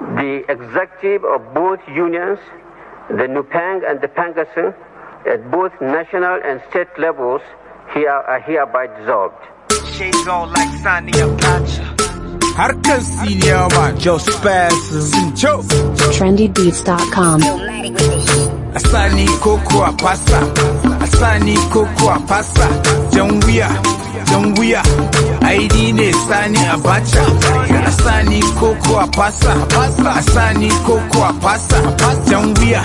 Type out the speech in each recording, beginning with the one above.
The executive of both unions, the NUPENG and the PANGASN, at both national and state levels, are hereby dissolved. Shades on like Sania Gotcha. Harkar senior man, Joe Spasm, Joe. Trendybeats.com. Asani Koko Apasa, Asani Koko Apasa, Jangwia, Aidine Sani Abacha, Asani Koko Apasa, Asani Koko Apasa, Jangwia,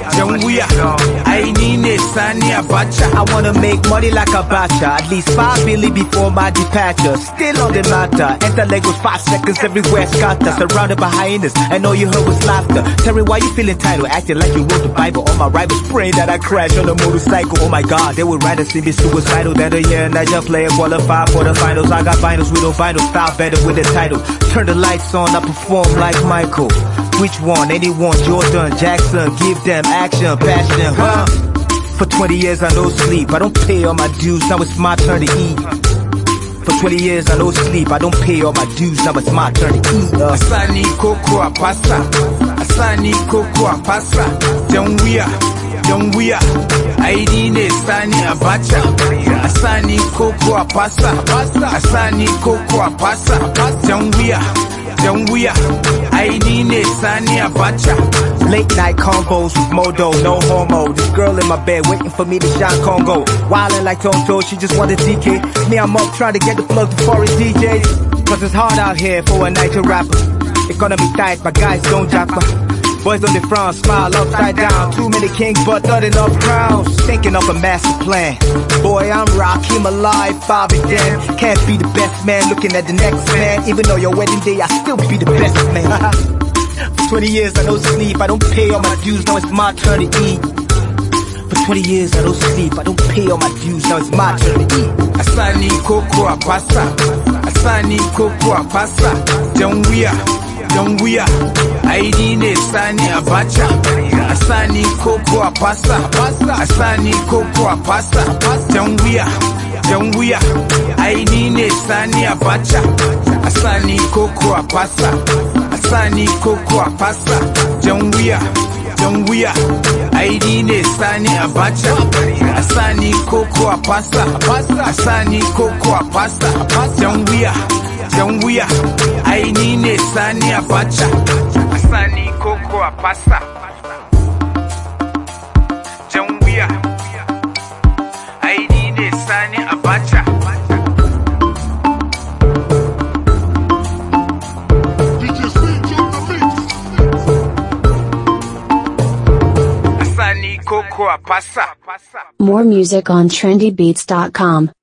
Aidine Sani Abacha. I wanna make money like Abacha, at least 5 billion before my departure. Still on the matter, enter Lagos 5 seconds everywhere scatter, surrounded by hyenas, and all you heard was laughter. Tell me why you feel entitled, acting like you wrote the Bible. All my rivals praying that I crash on a motorcycle. Oh my God, they would rather see me suicidal than a year Niger player qualified for the finals. I got vinyls with no vinyl, style better with the title. Turn the lights on, I perform like Michael. Which one? Anyone? Jordan, Jackson, give them action, passion, huh? For 20 years I no sleep, I don't pay all my dues, now it's my turn to eat. For 20 years I no sleep, I don't pay all my dues, now it's my turn to eat. Asani Koko Apasa, Asani Koko Apasa, Jangwia, Aidine Sani Abacha, Asani Koko Apasa, Asani Koko Apasa, Jangwia, Aidine Sani Abacha. Late night combos with Modo, no homo. This girl in my bed waiting for me to shine Congo. Wildin' like Tonto, she just wanted TK. Me, I'm up trying to get the plug to foreign DJs. Cause it's hard out here for a Niger rapper. Economy tight, my guys don't japa. Boys on the front, smile upside down. Too many kings, but not enough crowns. Thinking of a master plan. Boy, I'm rock, him alive, Bobby Dan. Can't be the best man, looking at the next man. Even though your wedding day, I still be the best man. For 20 years, I don't sleep, I don't pay all my dues, now it's my turn to eat. For 20 years, I don't sleep, I don't pay all my dues, now it's my turn to eat. Asani Koko Apasa, Asani Koko Apasa, Jangwia, Aidine Sani Abacha, Asani Koko Apasa, Asani Koko Apasa, Jangwia, Aidine Sani Abacha, Asani Koko Apasa, Asani Koko Apasa, Jangwia, Aidine Sani Abacha, Asani Koko Apasa, Asani Koko Apasa, Jangwia, Aidine Sani Abacha, Asani Koko Apasa, Jangwia, Aidine Sani Abacha. More music on trendybeats.com.